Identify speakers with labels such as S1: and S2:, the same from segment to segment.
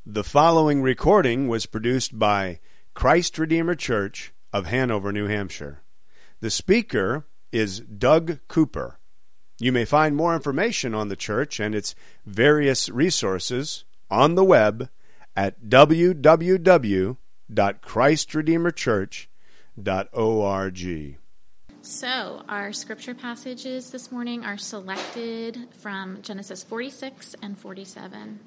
S1: The following recording was produced by Christ Redeemer Church of Hanover, New Hampshire. The speaker is Doug Cooper. You may find more information on the church and its various resources on the web at www.christredeemerchurch.org.
S2: So, our scripture passages this morning are selected from Genesis 46 and 47.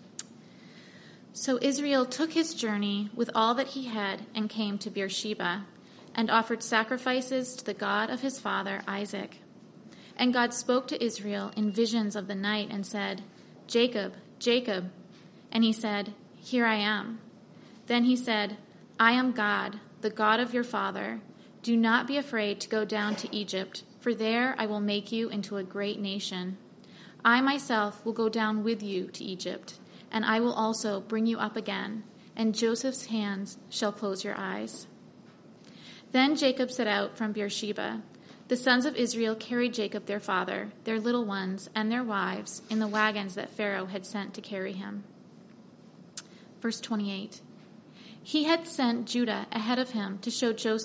S2: So Israel took his journey with all that he had and came to Beersheba and offered sacrifices to the God of his father Isaac. And God spoke to Israel in visions of the night and said, "Jacob, Jacob." And he said, "Here I am." Then he said, "I am God, the God of your father. Do not be afraid to go down to Egypt, for there I will make you into a great nation. I myself will go down with you to Egypt, and I will also bring you up again, and Joseph's hands shall close your eyes." Then Jacob set out from Beersheba. The sons of Israel carried Jacob their father, their little ones, and their wives in the wagons that Pharaoh had sent to carry him. Verse 28. He had sent Judah ahead of him to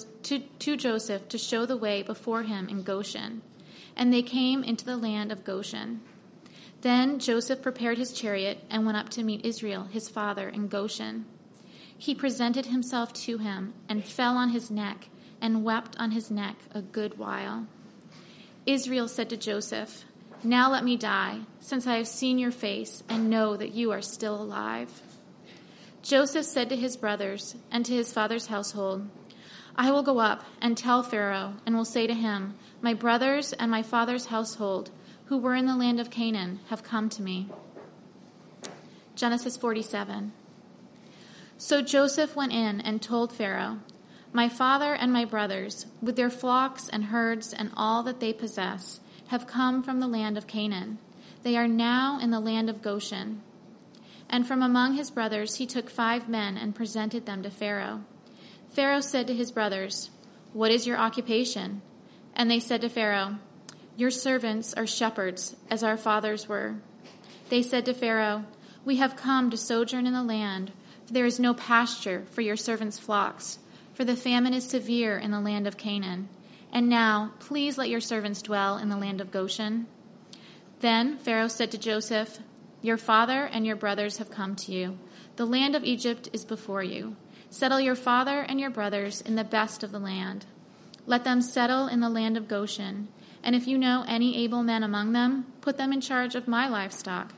S2: Joseph to show the way before him in Goshen, and they came into the land of Goshen. Then Joseph prepared his chariot and went up to meet Israel, his father, in Goshen. He presented himself to him and fell on his neck and wept on his neck a good while. Israel said to Joseph, "Now let me die, since I have seen your face and know that you are still alive." Joseph said to his brothers and to his father's household, "I will go up and tell Pharaoh and will say to him, 'My brothers and my father's household, who were in the land of Canaan, have come to me.'" Genesis 47. So Joseph went in and told Pharaoh, "My father and my brothers, with their flocks and herds and all that they possess, have come from the land of Canaan. They are now in the land of Goshen." And from among his brothers he took 5 men and presented them to Pharaoh. Pharaoh said to his brothers, "What is your occupation?" And they said to Pharaoh, "Your servants are shepherds, as our fathers were." They said to Pharaoh, "We have come to sojourn in the land, for there is no pasture for your servants' flocks, for the famine is severe in the land of Canaan. And now, please let your servants dwell in the land of Goshen." Then Pharaoh said to Joseph, "Your father and your brothers have come to you. The land of Egypt is before you. Settle your father and your brothers in the best of the land. Let them settle in the land of Goshen. And if you know any able men among them, put them in charge of my livestock."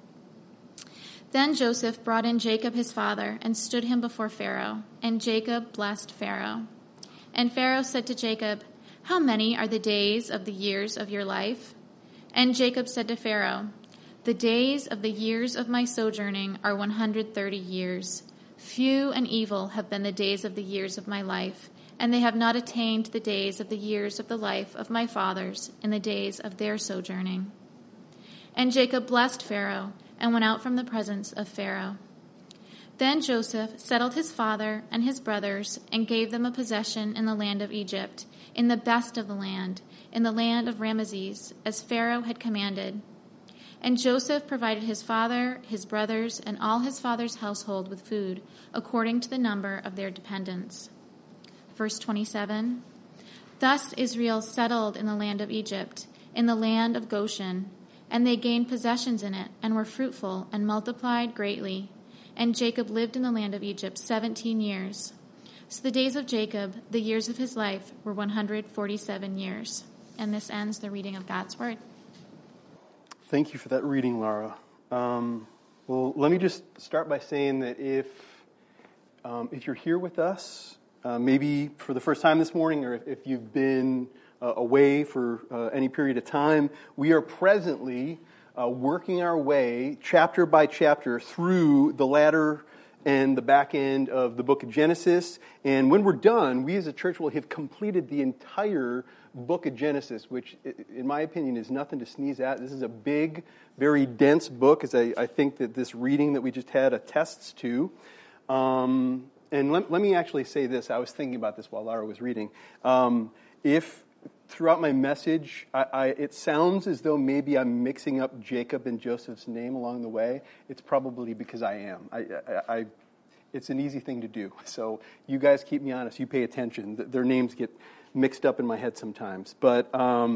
S2: Then Joseph brought in Jacob his father and stood him before Pharaoh, and Jacob blessed Pharaoh. And Pharaoh said to Jacob, "How many are the days of the years of your life?" And Jacob said to Pharaoh, "The days of the years of my sojourning are 130 years. Few and evil have been the days of the years of my life, and they have not attained the days of the years of the life of my fathers in the days of their sojourning." And Jacob blessed Pharaoh and went out from the presence of Pharaoh. Then Joseph settled his father and his brothers and gave them a possession in the land of Egypt, in the best of the land, in the land of Ramesses, as Pharaoh had commanded. And Joseph provided his father, his brothers, and all his father's household with food, according to the number of their dependents. Verse 27. Thus Israel settled in the land of Egypt, in the land of Goshen, and they gained possessions in it, and were fruitful, and multiplied greatly. And Jacob lived in the land of Egypt 17 years. So the days of Jacob, the years of his life, were 147 years. And this ends the reading of God's word.
S3: Thank you for that reading, Laura. Well, let me just start by saying that if you're here with us, maybe for the first time this morning, or if you've been away for any period of time, we are presently working our way chapter by chapter through the latter and the back end of the book of Genesis. And when we're done, we as a church will have completed the entire book of Genesis, which, in my opinion, is nothing to sneeze at. This is a big, very dense book, as I think that this reading that we just had attests to. And let me actually say this. I was thinking about this while Laura was reading. If throughout my message, it sounds as though maybe I'm mixing up Jacob and Joseph's name along the way. It's probably because I am. It's an easy thing to do. So you guys keep me honest. You pay attention. Their names get mixed up in my head sometimes. But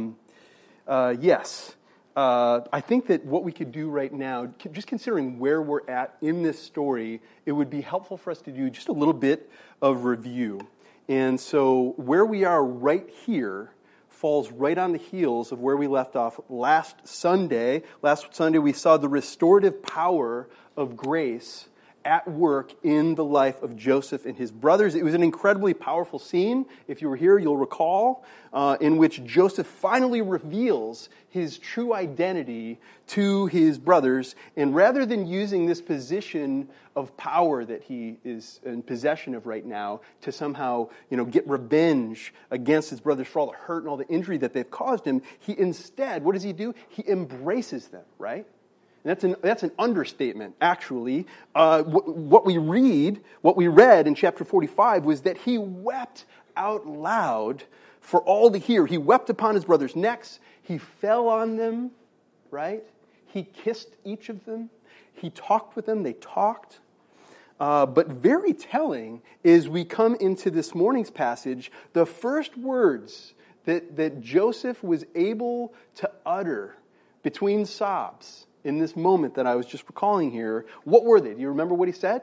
S3: yes, I think that what we could do right now, just considering where we're at in this story, it would be helpful for us to do just a little bit of review. And so where we are right here falls right on the heels of where we left off last Sunday. Last Sunday we saw the restorative power of grace at work in the life of Joseph and his brothers. It was an incredibly powerful scene. If you were here, you'll recall, in which Joseph finally reveals his true identity to his brothers. And rather than using this position of power that he is in possession of right now to somehow, get revenge against his brothers for all the hurt and all the injury that they've caused him, he instead, what does he do? He embraces them, right? And that's an understatement, actually. What we read in chapter 45 was that he wept out loud for all to hear. He wept upon his brothers' necks. He fell on them, right? He kissed each of them. He talked with them. They talked. But very telling is we come into this morning's passage, the first words that Joseph was able to utter between sobs in this moment that I was just recalling here, what were they? Do you remember what he said?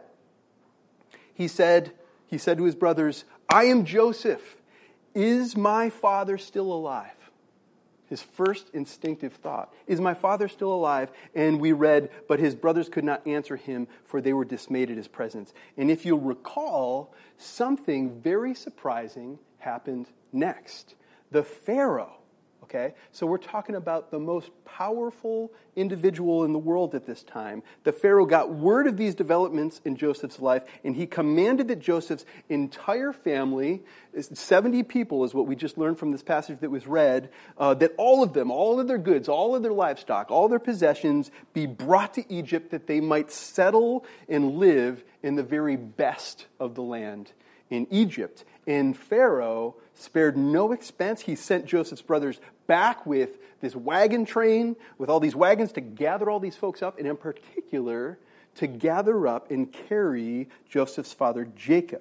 S3: He said to his brothers, "I am Joseph. Is my father still alive?" His first instinctive thought. Is my father still alive? And we read, but his brothers could not answer him, for they were dismayed at his presence. And if you'll recall, something very surprising happened next. The Pharaoh. Okay, so we're talking about the most powerful individual in the world at this time. The Pharaoh got word of these developments in Joseph's life, and he commanded that Joseph's entire family, 70 people is what we just learned from this passage that was read, that all of them, all of their goods, all of their livestock, all their possessions be brought to Egypt that they might settle and live in the very best of the land in Egypt. And Pharaoh spared no expense. He sent Joseph's brothers back with this wagon train, with all these wagons to gather all these folks up, and in particular, to gather up and carry Joseph's father Jacob.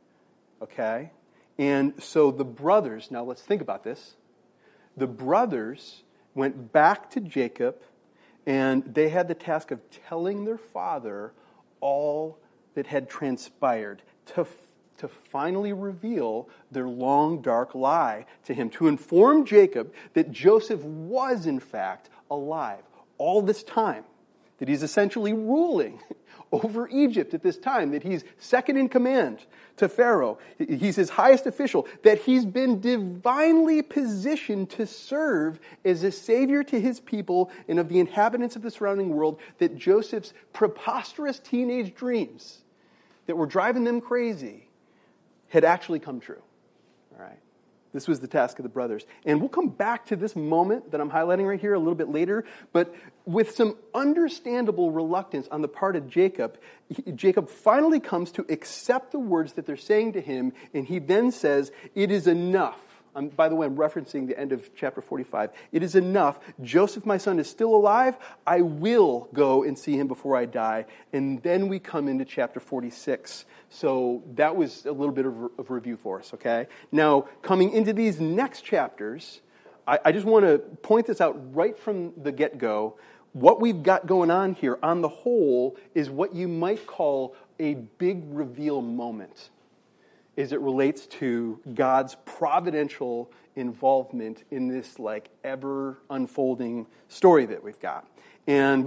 S3: Okay? And so the brothers, now let's think about this. The brothers went back to Jacob, and they had the task of telling their father all that had transpired, to finally reveal their long, dark lie to him, to inform Jacob that Joseph was, in fact, alive all this time, that he's essentially ruling over Egypt at this time, that he's second in command to Pharaoh, he's his highest official, that he's been divinely positioned to serve as a savior to his people and of the inhabitants of the surrounding world, that Joseph's preposterous teenage dreams that were driving them crazy had actually come true. All right. This was the task of the brothers. And we'll come back to this moment that I'm highlighting right here a little bit later, but with some understandable reluctance on the part of Jacob, Jacob finally comes to accept the words that they're saying to him, and he then says, "It is enough." By the way, I'm referencing the end of chapter 45. "It is enough. Joseph, my son, is still alive. I will go and see him before I die." And then we come into chapter 46. So that was a little bit of review for us, okay? Now, coming into these next chapters, I just want to point this out right from the get-go. What we've got going on here, on the whole, is what you might call a big reveal moment, as it relates to God's providential involvement in this ever unfolding story that we've got. And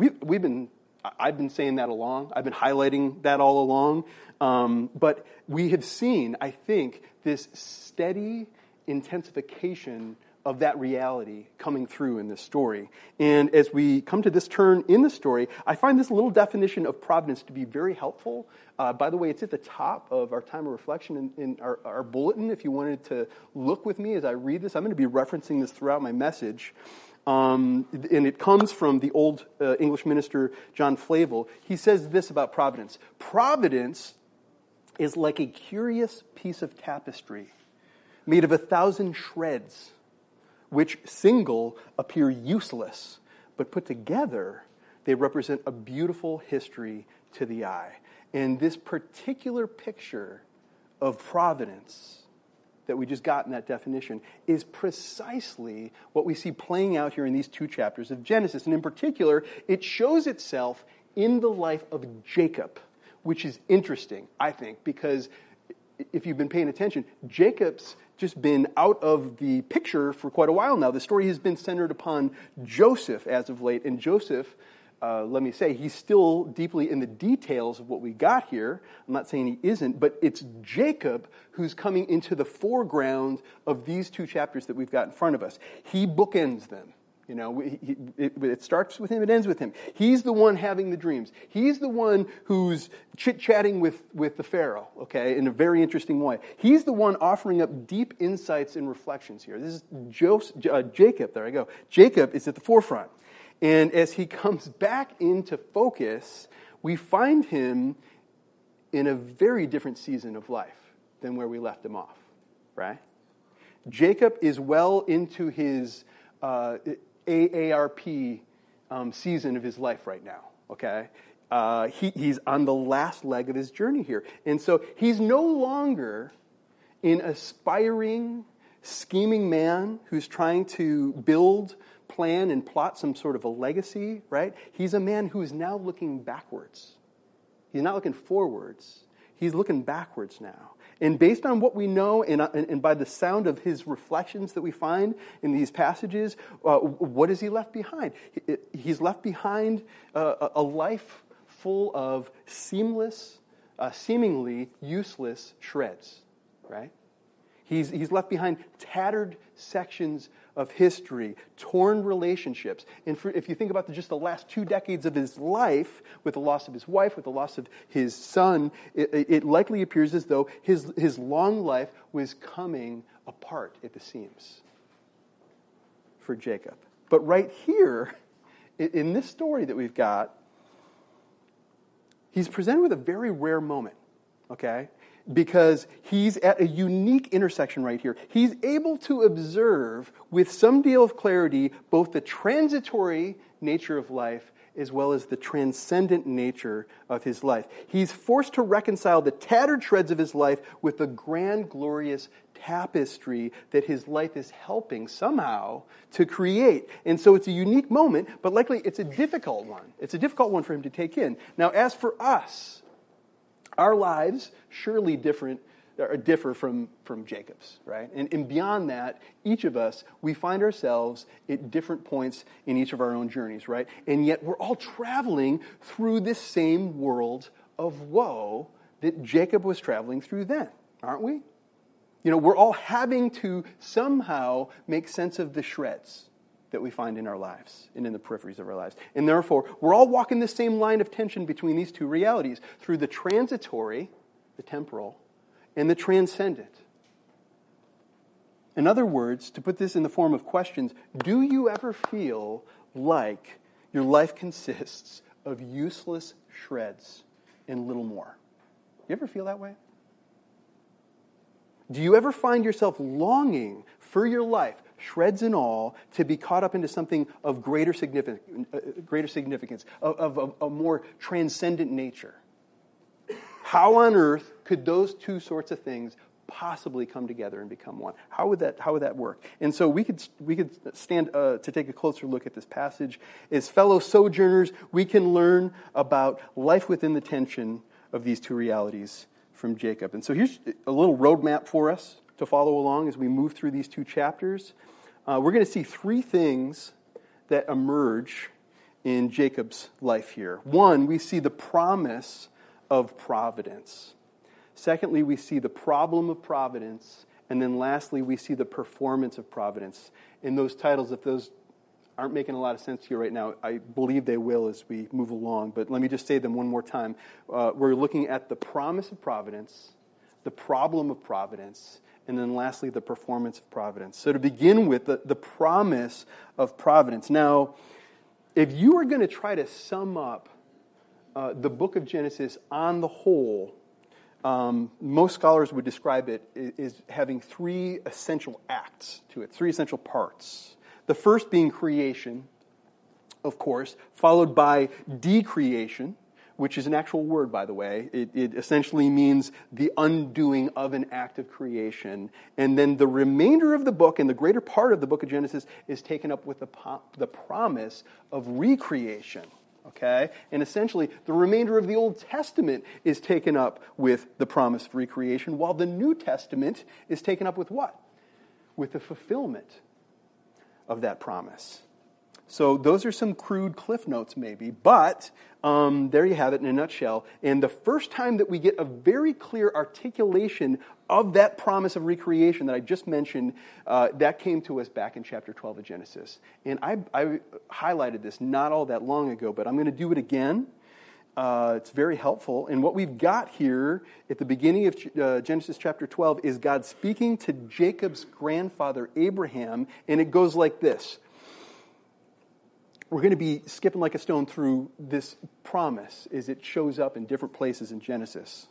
S3: I've been saying that along. I've been highlighting that all along. But we have seen, I think, this steady intensification of that reality coming through in this story. And as we come to this turn in the story, I find this little definition of providence to be very helpful. By the way, it's at the top of our time of reflection in our bulletin. If you wanted to look with me as I read this, I'm going to be referencing this throughout my message. And it comes from the old English minister John Flavel. He says this about providence. Providence is like a curious piece of tapestry made of 1,000 shreds, which single appear useless, but put together, they represent a beautiful history to the eye. And this particular picture of providence that we just got in that definition is precisely what we see playing out here in these 2 chapters of Genesis. And in particular, it shows itself in the life of Jacob, which is interesting, I think, because if you've been paying attention, Jacob's just been out of the picture for quite a while now. The story has been centered upon Joseph as of late, and Joseph, let me say, he's still deeply in the details of what we got here. I'm not saying he isn't, but it's Jacob who's coming into the foreground of these 2 chapters that we've got in front of us. He bookends them. You know, it starts with him, it ends with him. He's the one having the dreams. He's the one who's chit-chatting with the Pharaoh, okay, in a very interesting way. He's the one offering up deep insights and reflections here. This is Jacob, there I go. Jacob is at the forefront. And as he comes back into focus, we find him in a very different season of life than where we left him off, right? Jacob is well into his AARP season of his life right now, okay? He's on the last leg of his journey here. And so he's no longer an aspiring, scheming man who's trying to build, plan, and plot some sort of a legacy, right? He's a man who is now looking backwards. He's not looking forwards. He's looking backwards now. And based on what we know and by the sound of his reflections that we find in these passages, what has he left behind? He's left behind a life full of seemingly useless shreds, right? He's left behind tattered sections of history, torn relationships. And if you think about just the last 2 decades of his life, with the loss of his wife, with the loss of his son, it likely appears as though his long life was coming apart at the seams for Jacob. But right here, in this story that we've got, he's presented with a very rare moment, okay? Because he's at a unique intersection right here. He's able to observe with some deal of clarity both the transitory nature of life as well as the transcendent nature of his life. He's forced to reconcile the tattered shreds of his life with the grand, glorious tapestry that his life is helping somehow to create. And so it's a unique moment, but likely it's a difficult one. It's a difficult one for him to take in. Now, as for us, our lives surely differ from Jacob's, right? And beyond that, each of us, we find ourselves at different points in each of our own journeys, right? And yet we're all traveling through this same world of woe that Jacob was traveling through then, aren't we? You know, we're all having to somehow make sense of the shreds that we find in our lives and in the peripheries of our lives. And therefore, we're all walking the same line of tension between these 2 realities, through the transitory, the temporal, and the transcendent. In other words, to put this in the form of questions, do you ever feel like your life consists of useless shreds and little more? You ever feel that way? Do you ever find yourself longing for your life, shreds and all, to be caught up into something of greater significance, of a more transcendent nature? How on earth could those 2 sorts of things possibly come together and become one? How would that work? And so we could stand to take a closer look at this passage. As fellow sojourners, we can learn about life within the tension of these 2 realities from Jacob. And so here's a little roadmap for us to follow along as we move through these 2 chapters. We're going to see 3 things that emerge in Jacob's life here. 1, we see the promise of providence. Secondly, we see the problem of providence. And then lastly, we see the performance of providence. In those titles, if those aren't making a lot of sense to you right now, I believe they will as we move along. But let me just say them one more time. We're looking at the promise of providence, the problem of providence, and then lastly, the performance of providence. So to begin with, the promise of providence. Now, if you are going to try to sum up the book of Genesis on the whole, most scholars would describe it as having three essential acts to it, three essential parts. The first being creation, of course, followed by decreation, which is an actual word, by the way. It essentially means the undoing of an act of creation. And then the remainder of the book, and the greater part of the book of Genesis, is taken up with the promise of recreation. Okay? And essentially, the remainder of the Old Testament is taken up with the promise of recreation, while the New Testament is taken up with what? With the fulfillment of that promise. So those are some crude cliff notes maybe, but there you have it in a nutshell. And the first time that we get a very clear articulation of that promise of recreation that I just mentioned, that came to us back in chapter 12 of Genesis. And I highlighted this not all that long ago, but I'm going to do it again. It's very helpful. And what we've got here at the beginning of Genesis chapter 12 is God speaking to Jacob's grandfather Abraham, and it goes like this. We're going to be skipping like a stone through this promise as it shows up in different places in Genesis.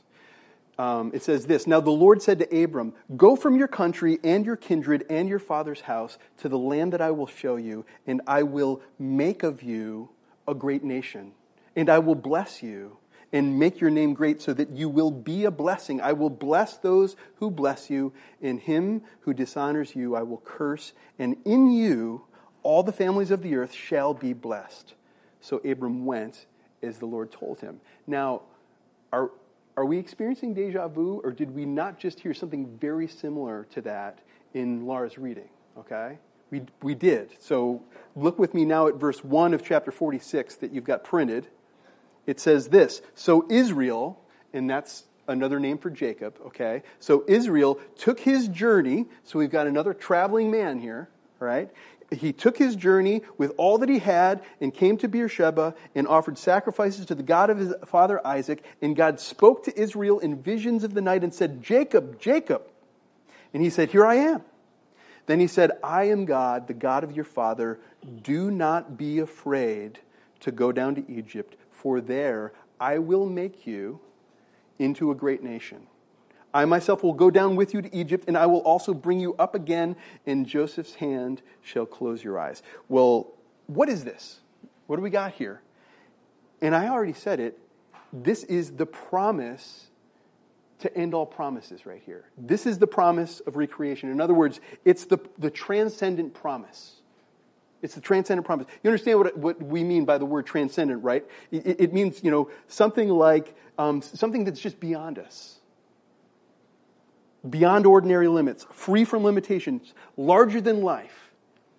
S3: It says this, "Now the Lord said to Abram, go from your country and your kindred and your father's house to the land that I will show you, and I will make of you a great nation. And I will bless you and make your name great so that you will be a blessing. I will bless those who bless you, and him who dishonors you I will curse, and in you all the families of the earth shall be blessed." So Abram went as the Lord told him. Now, are we experiencing deja vu, or did we not just hear something very similar to that in Laura's reading? Okay? We did. So look with me now at verse 1 of chapter 46 that you've got printed. It says this, "So Israel," and that's another name for Jacob, okay? So Israel took his journey, so we've got another traveling man here, right? He took his journey with all that he had and came to Beersheba and offered sacrifices to the God of his father Isaac. And God spoke to Israel in visions of the night and said, "Jacob, Jacob." And he said, "Here I am." Then he said, "I am God, the God of your father. Do not be afraid to go down to Egypt, for there I will make you into a great nation. I myself will go down with you to Egypt, and I will also bring you up again, and Joseph's hand shall close your eyes." Well, what is this? What do we got here? And I already said it. This is the promise to end all promises right here. This is the promise of recreation. In other words, it's the transcendent promise. It's the transcendent promise. You understand what we mean by the word transcendent, right? It means, something like something that's just beyond us. Beyond ordinary limits, free from limitations, larger than life.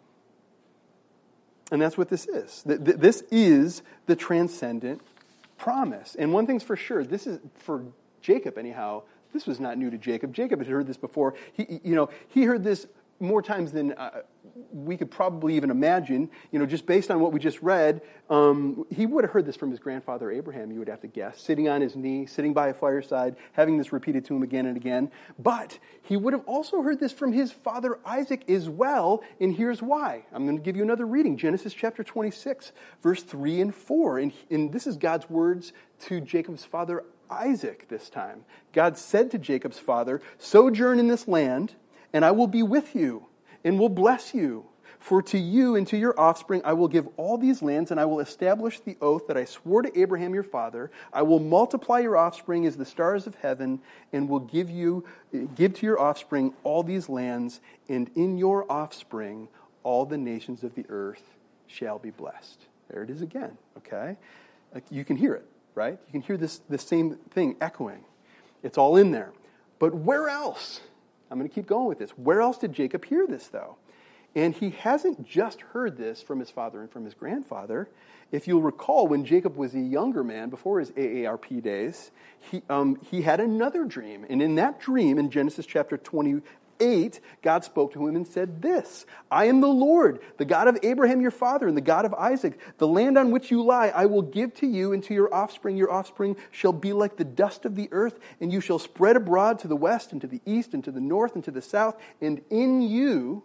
S3: And that's what this is. This is the transcendent promise. And one thing's for sure, this is for Jacob anyhow. This was not new to Jacob. Jacob had heard this before. He heard this more times than we could probably even imagine. Just based on what we just read, he would have heard this from his grandfather Abraham, you would have to guess, sitting on his knee, sitting by a fireside, having this repeated to him again and again. But he would have also heard this from his father Isaac as well, and here's why. I'm going to give you another reading, Genesis chapter 26, verse 3 and 4. And this is God's words to Jacob's father Isaac this time. God said to Jacob's father, "Sojourn in this land, and I will be with you, and will bless you. For to you and to your offspring I will give all these lands, and I will establish the oath that I swore to Abraham your father. I will multiply your offspring as the stars of heaven, and will give to your offspring all these lands, and in your offspring all the nations of the earth shall be blessed." There it is again, okay? You can hear it, right? You can hear this same thing echoing. It's all in there. But where else? I'm going to keep going with this. Where else did Jacob hear this, though? And he hasn't just heard this from his father and from his grandfather. If you'll recall, when Jacob was a younger man, before his AARP days, he had another dream. And in that dream, in Genesis chapter 28, God spoke to him and said this, "I am the Lord, the God of Abraham your father, and the God of Isaac. The land on which you lie I will give to you and to your offspring. Your offspring shall be like the dust of the earth, and you shall spread abroad to the west and to the east and to the north and to the south. And in you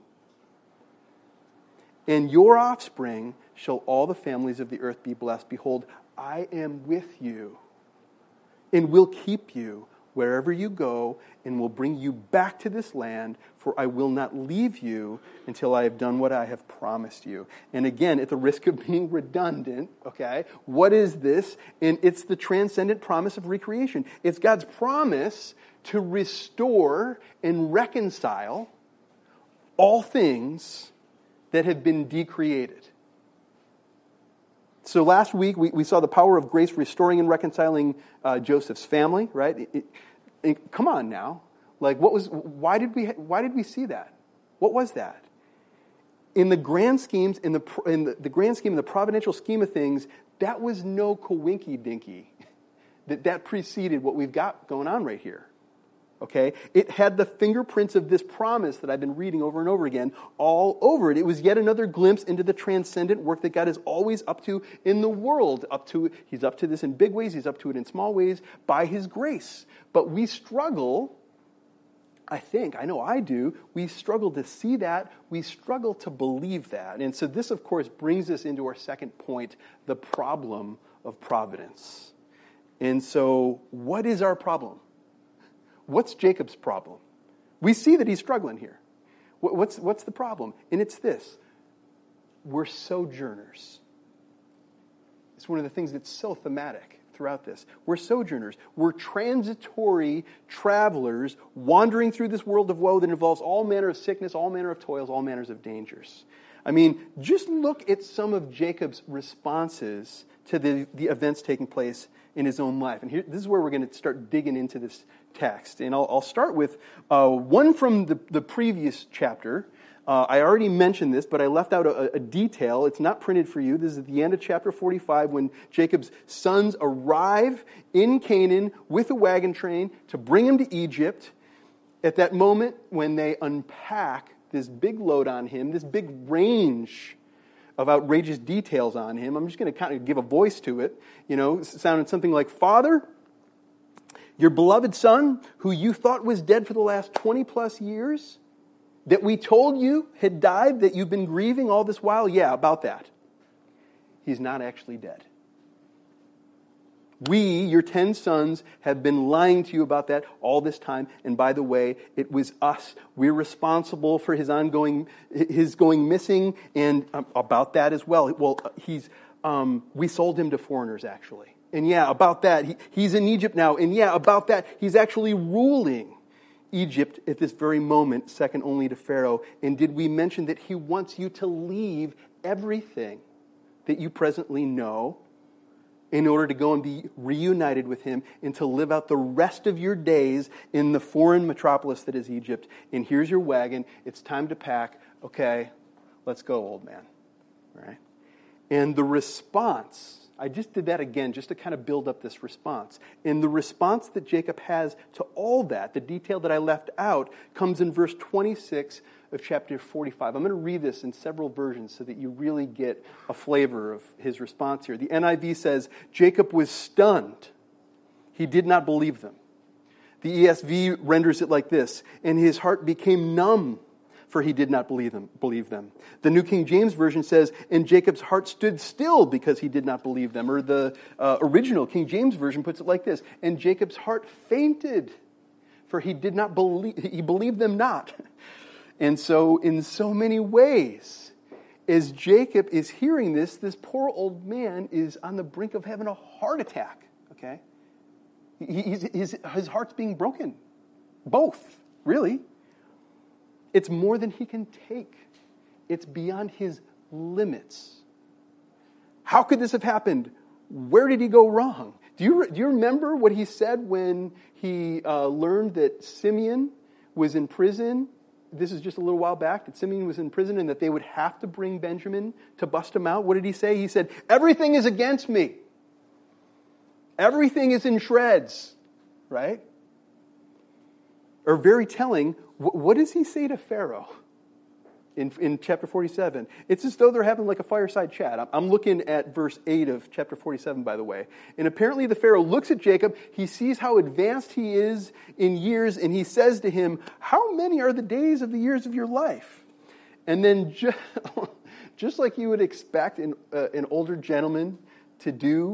S3: and your offspring shall all the families of the earth be blessed. Behold, I am with you and will keep you wherever you go and will bring you back to this land, for I will not leave you until I have done what I have promised you. And again, at the risk of being redundant, okay, what is this? And it's the transcendent promise of recreation. It's God's promise to restore and reconcile all things that have been decreated. So last week we saw the power of grace restoring and reconciling Joseph's family, right? Come on now, like why did we see that? What was that? In the grand schemes, in the grand scheme, in the providential scheme of things, that was no coinky dinky. That preceded what we've got going on right here. Okay? It had the fingerprints of this promise that I've been reading over and over again all over it. It was yet another glimpse into the transcendent work that God is always up to in the world. He's up to this in big ways. He's up to it in small ways by His grace. But we struggle, I know I do, we struggle to see that. We struggle to believe that. And so this, of course, brings us into our second point, the problem of providence. And so what is our problem? What's Jacob's problem? We see that he's struggling here. What's the problem? And it's this. We're sojourners. It's one of the things that's so thematic throughout this. We're sojourners. We're transitory travelers wandering through this world of woe that involves all manner of sickness, all manner of toils, all manners of dangers. I mean, just look at some of Jacob's responses to the events taking place in his own life. And this is where we're going to start digging into this text. And I'll start with one from the previous chapter. I already mentioned this, but I left out a detail. It's not printed for you. This is at the end of chapter 45 when Jacob's sons arrive in Canaan with a wagon train to bring him to Egypt. At that moment when they unpack this big load on him, this big range of outrageous details on him. I'm just going to kind of give a voice to it. Sounding something like, Father, your beloved son, who you thought was dead for the last 20 plus years, that we told you had died, that you've been grieving all this while? Yeah, about that. He's not actually dead. We, your 10 sons, have been lying to you about that all this time. And by the way, it was us. We're responsible for his going missing, and about that as well. Well, we sold him to foreigners, actually. And yeah, about that. He's in Egypt now. And yeah, about that. He's actually ruling Egypt at this very moment, second only to Pharaoh. And did we mention that he wants you to leave everything that you presently know in order to go and be reunited with him and to live out the rest of your days in the foreign metropolis that is Egypt? And here's your wagon. It's time to pack. Okay, let's go, old man. All right? And the response, I just did that again just to kind of build up this response. And the response that Jacob has to all that, the detail that I left out, comes in verse 26 of chapter 45. I'm going to read this in several versions so that you really get a flavor of his response here. The NIV says, Jacob was stunned. He did not believe them. The ESV renders it like this, and his heart became numb, for he did not believe them. The New King James Version says, and Jacob's heart stood still because he did not believe them. Or the original King James Version puts it like this, and Jacob's heart fainted, for he did not believe, he believed them not. And so, in so many ways, as Jacob is hearing this poor old man is on the brink of having a heart attack, okay? His heart's being broken. Both, really. It's more than he can take. It's beyond his limits. How could this have happened? Where did he go wrong? Do you remember what he said when he learned that Simeon was in prison? This is just a little while back, that Simeon was in prison and that they would have to bring Benjamin to bust him out. What did he say? He said, everything is against me. Everything is in shreds, right? Or very telling, what does he say to Pharaoh in chapter 47? It's as though they're having like a fireside chat. I'm looking at verse 8 of chapter 47, by the way. And apparently the Pharaoh looks at Jacob, he sees how advanced he is in years, and he says to him, how many are the days of the years of your life? And then just like you would expect an older gentleman to do,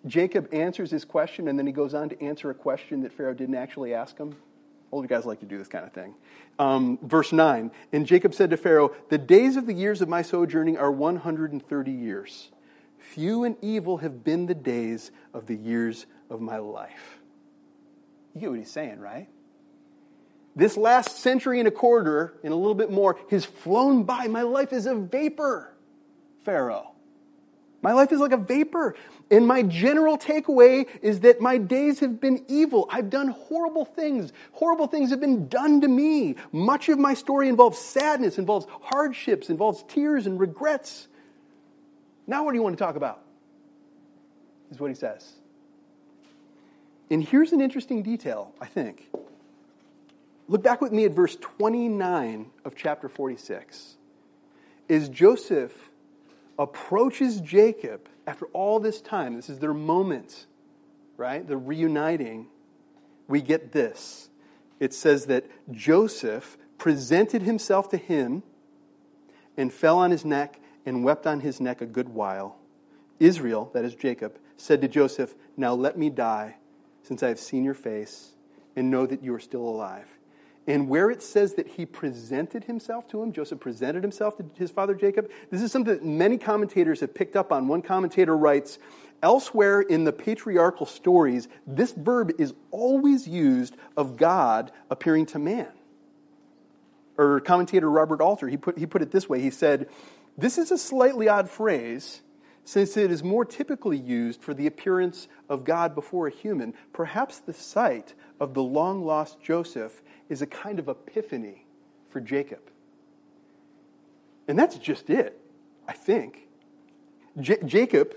S3: Jacob answers his question, and then he goes on to answer a question that Pharaoh didn't actually ask him. Older guys like to do this kind of thing. Verse 9, and Jacob said to Pharaoh, the days of the years of my sojourning are 130 years. Few and evil have been the days of the years of my life. You get what he's saying, right? This last century and a quarter, and a little bit more, has flown by. My life is a vapor, Pharaoh. My life is like a vapor. And my general takeaway is that my days have been evil. I've done horrible things. Horrible things have been done to me. Much of my story involves sadness, involves hardships, involves tears and regrets. Now what do you want to talk about? Is what he says. And here's an interesting detail, I think. Look back with me at verse 29 of chapter 46. As Joseph approaches Jacob after all this time, this is their moment, right? The reuniting, we get this. It says that Joseph presented himself to him and fell on his neck and wept on his neck a good while. Israel, that is Jacob, said to Joseph, now let me die, since I have seen your face and know that you are still alive. And where it says that he presented himself to him, Joseph presented himself to his father Jacob, this is something that many commentators have picked up on. One commentator writes, elsewhere in the patriarchal stories, this verb is always used of God appearing to man. Or commentator Robert Alter, he put it this way. He said, this is a slightly odd phrase, since it is more typically used for the appearance of God before a human. Perhaps the sight of the long-lost Joseph is a kind of epiphany for Jacob. And that's just it, I think. Jacob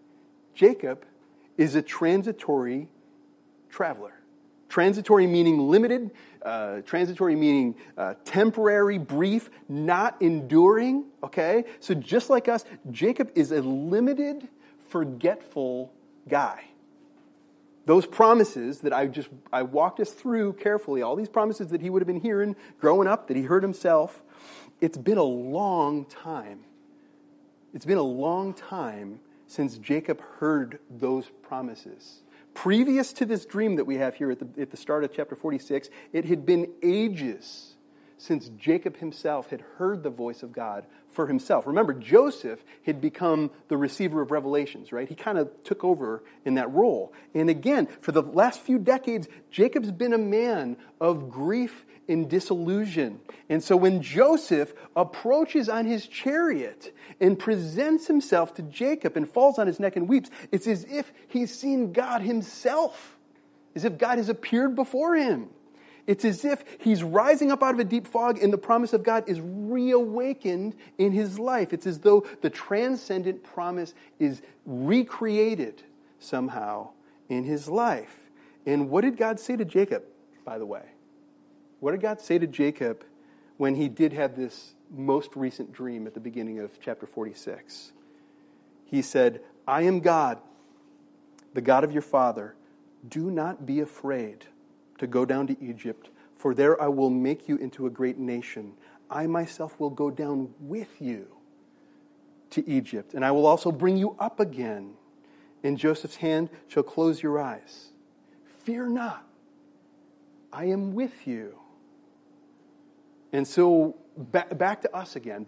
S3: is a transitory traveler. Transitory meaning limited, transitory meaning temporary, brief, not enduring, okay? So just like us, Jacob is a limited, forgetful guy. Those promises that I walked us through carefully, all these promises that he would have been hearing growing up, that he heard himself, it's been a long time. It's been a long time since Jacob heard those promises. Previous to this dream that we have here at the start of chapter 46, it had been ages since Jacob himself had heard the voice of God for himself. Remember, Joseph had become the receiver of revelations, right? He kind of took over in that role. And again, for the last few decades, Jacob's been a man of grief and disillusion. And so when Joseph approaches on his chariot and presents himself to Jacob and falls on his neck and weeps, it's as if he's seen God himself, as if God has appeared before him. It's as if he's rising up out of a deep fog and the promise of God is reawakened in his life. It's as though the transcendent promise is recreated somehow in his life. And what did God say to Jacob, by the way? What did God say to Jacob when he did have this most recent dream at the beginning of chapter 46? He said, I am God, the God of your father. Do not be afraid to go down to Egypt, for there I will make you into a great nation. I myself will go down with you to Egypt, and I will also bring you up again. And Joseph's hand shall close your eyes. Fear not, I am with you. And so back to us again.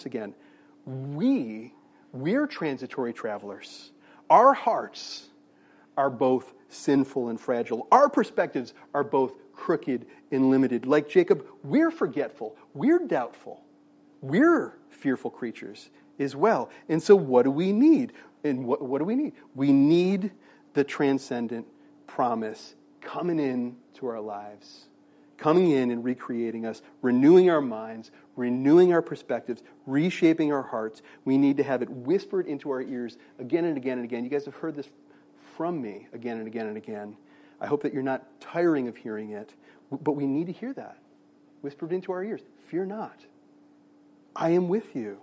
S3: We're transitory travelers. Our hearts are both sinful and fragile. Our perspectives are both crooked and limited. Like Jacob, we're forgetful. We're doubtful. We're fearful creatures as well. And so what do we need? And what do we need? We need the transcendent promise coming in to our lives, coming in and recreating us, renewing our minds, renewing our perspectives, reshaping our hearts. We need to have it whispered into our ears again and again and again. You guys have heard this from me again and again and again. I hope that you're not tiring of hearing it, but we need to hear that whispered into our ears. Fear not. I am with you.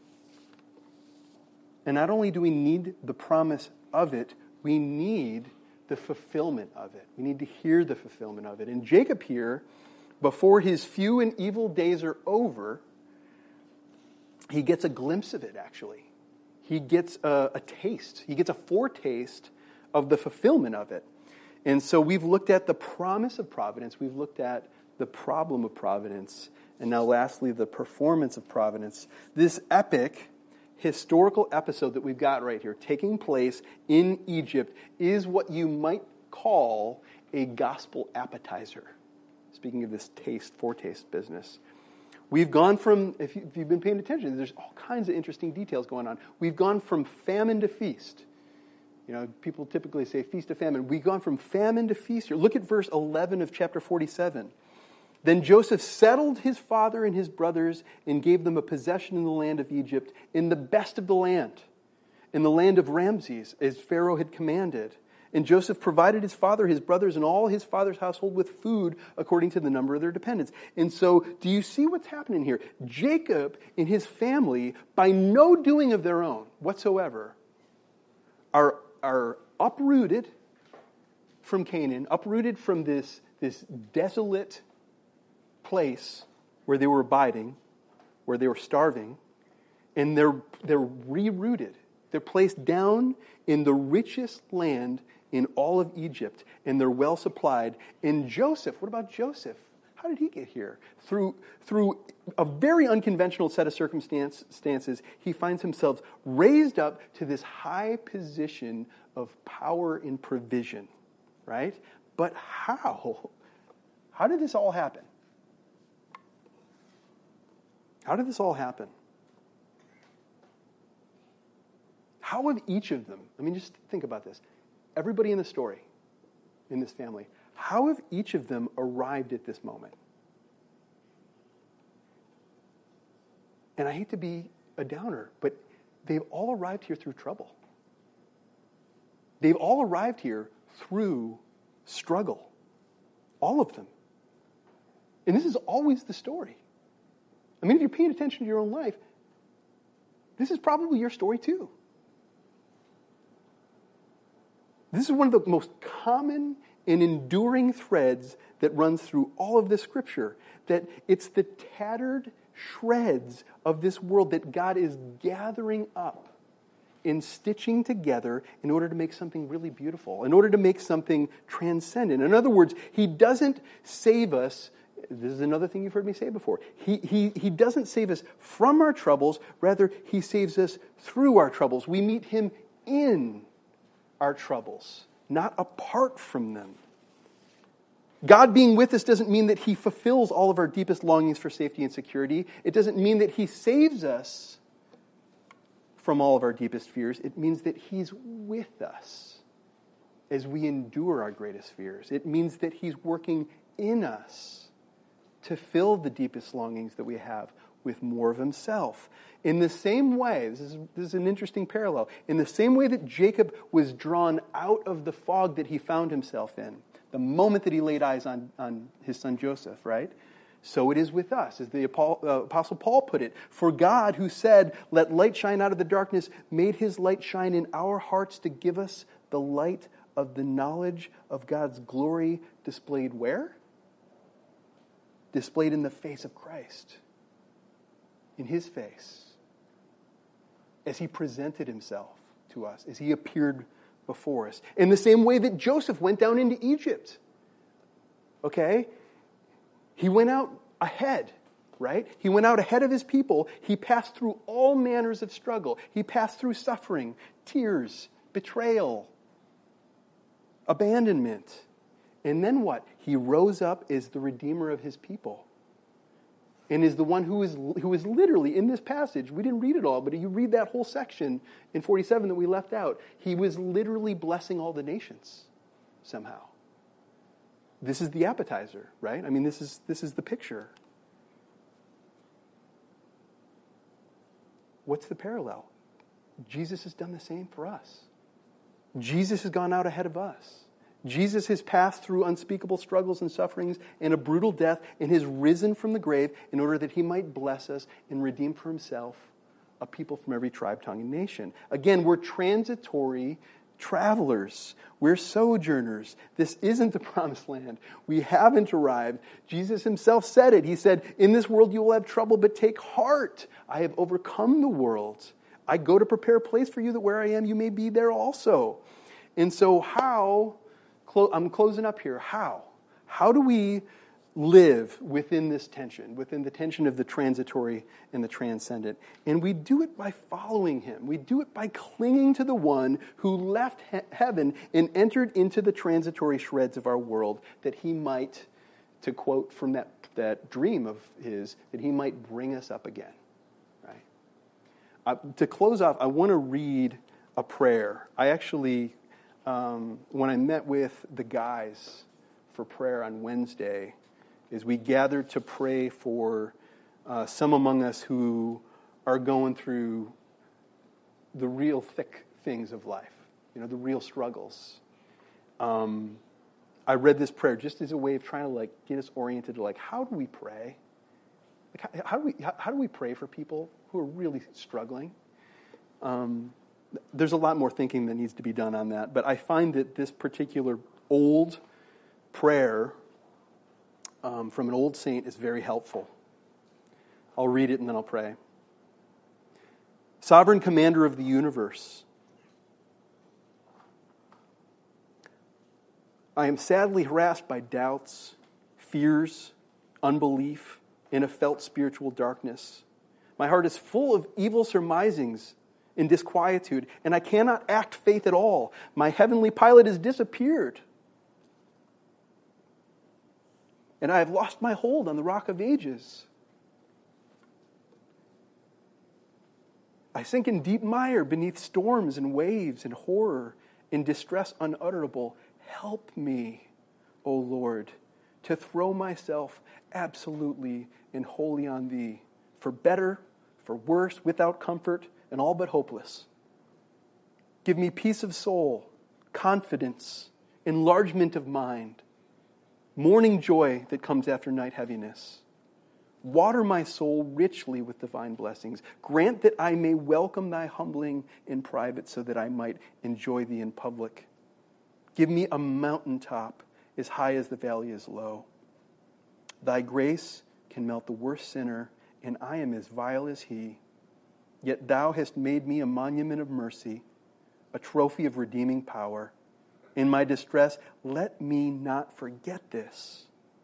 S3: And not only do we need the promise of it, we need the fulfillment of it. We need to hear the fulfillment of it. And Jacob here, before his few and evil days are over, he gets a glimpse of it, actually. He gets a taste. He gets a foretaste of the fulfillment of it. And so we've looked at the promise of providence, we've looked at the problem of providence, and now lastly, the performance of providence. This epic historical episode that we've got right here, taking place in Egypt, is what you might call a gospel appetizer. Speaking of this foretaste business. We've gone from, if you've been paying attention, there's all kinds of interesting details going on. We've gone from famine to feast. You know, people typically say feast to famine. We've gone from famine to feast here. Look at verse 11 of chapter 47. Then Joseph settled his father and his brothers and gave them a possession in the land of Egypt, in the best of the land, in the land of Ramses, as Pharaoh had commanded. And Joseph provided his father, his brothers, and all his father's household with food according to the number of their dependents. And so, do you see what's happening here? Jacob and his family, by no doing of their own whatsoever, are uprooted from Canaan, uprooted from this desolate place where they were abiding, where they were starving, and they're rerouted. They're placed down in the richest land in all of Egypt, and they're well supplied. And Joseph, what about Joseph? How did he get here? Through a very unconventional set of circumstances, he finds himself raised up to this high position of power and provision, right? But how? How did this all happen? How did this all happen? How have each of them, I mean, just think about this. Everybody in the story, in this family, how have each of them arrived at this moment? And I hate to be a downer, but they've all arrived here through trouble. They've all arrived here through struggle. All of them. And this is always the story. I mean, if you're paying attention to your own life, this is probably your story too. This is one of the most common and enduring threads that runs through all of this scripture, that it's the tattered shreds of this world that God is gathering up and stitching together in order to make something really beautiful, in order to make something transcendent. In other words, He doesn't save us. This is another thing you've heard me say before. He doesn't save us from our troubles. Rather, He saves us through our troubles. We meet Him in our troubles, not apart from them. God being with us doesn't mean that He fulfills all of our deepest longings for safety and security. It doesn't mean that He saves us from all of our deepest fears. It means that He's with us as we endure our greatest fears. It means that He's working in us to fill the deepest longings that we have with more of Himself. In the same way, this is an interesting parallel, in the same way that Jacob was drawn out of the fog that he found himself in, the moment that he laid eyes on his son Joseph, right? So it is with us, as the Apostle Paul put it. For God, who said, "Let light shine out of the darkness," made His light shine in our hearts to give us the light of the knowledge of God's glory, displayed where? Displayed in the face of Christ. In His face. As He presented Himself to us, as He appeared before us. In the same way that Joseph went down into Egypt. Okay? He went out ahead, right? He went out ahead of his people. He passed through all manners of struggle. He passed through suffering, tears, betrayal, abandonment. And then what? He rose up as the Redeemer of His people. And is the one who is literally, in this passage, we didn't read it all, but you read that whole section in 47 that we left out. He was literally blessing all the nations somehow. This is the appetizer, right? I mean, this is the picture. What's the parallel? Jesus has done the same for us. Jesus has gone out ahead of us. Jesus has passed through unspeakable struggles and sufferings and a brutal death and has risen from the grave in order that He might bless us and redeem for Himself a people from every tribe, tongue, and nation. Again, we're transitory travelers. We're sojourners. This isn't the promised land. We haven't arrived. Jesus Himself said it. He said, "In this world you will have trouble, but take heart. I have overcome the world. I go to prepare a place for you that where I am you may be there also." And so I'm closing up here. How do we live within this tension, within the tension of the transitory and the transcendent? And we do it by following him. We do it by clinging to the one who left heaven and entered into the transitory shreds of our world, that he might, to quote from that dream of his, that he might bring us up again. Right? To close off, I want to read a prayer. I actually, when I met with the guys for prayer on Wednesday, is we gathered to pray for some among us who are going through the real thick things of life, the real struggles. I read this prayer just as a way of trying to get us oriented to how do we pray? How do we pray for people who are really struggling? There's a lot more thinking that needs to be done on that, but I find that this particular old prayer from an old saint is very helpful. I'll read it and then I'll pray. Sovereign Commander of the universe, I am sadly harassed by doubts, fears, unbelief, and a felt spiritual darkness. My heart is full of evil surmisings and disquietude, and I cannot act faith at all. My heavenly pilot has disappeared, and I have lost my hold on the Rock of Ages. I sink in deep mire beneath storms and waves and horror, in distress unutterable. Help me, O Lord, to throw myself absolutely and wholly on Thee, for better, for worse, without comfort, and all but hopeless. Give me peace of soul, confidence, enlargement of mind, morning joy that comes after night heaviness. Water my soul richly with divine blessings. Grant that I may welcome Thy humbling in private, so that I might enjoy Thee in public. Give me a mountaintop as high as the valley is low. Thy grace can melt the worst sinner, and I am as vile as he. Yet Thou hast made me a monument of mercy, a trophy of redeeming power. In my distress, let me not forget this.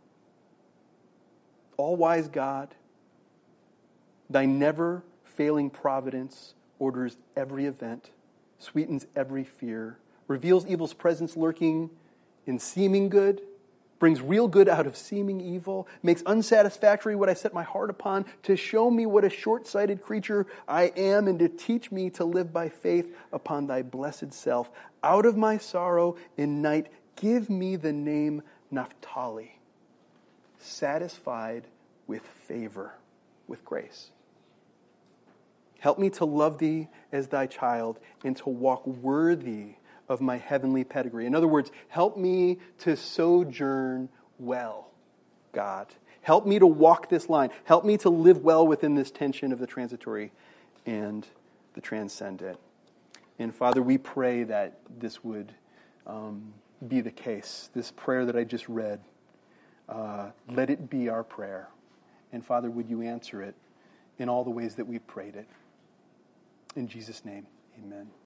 S3: All-wise God, Thy never-failing providence orders every event, sweetens every fear, reveals evil's presence lurking in seeming good, brings real good out of seeming evil, makes unsatisfactory what I set my heart upon, to show me what a short-sighted creature I am, and to teach me to live by faith upon Thy blessed self. Out of my sorrow in night, give me the name Naphtali, satisfied with favor, with grace. Help me to love Thee as Thy child, and to walk worthy of my heavenly pedigree. In other words, help me to sojourn well, God. Help me to walk this line. Help me to live well within this tension of the transitory and the transcendent. And Father, we pray that this would be the case. This prayer that I just read, let it be our prayer. And Father, would You answer it in all the ways that we prayed it. In Jesus' name, amen.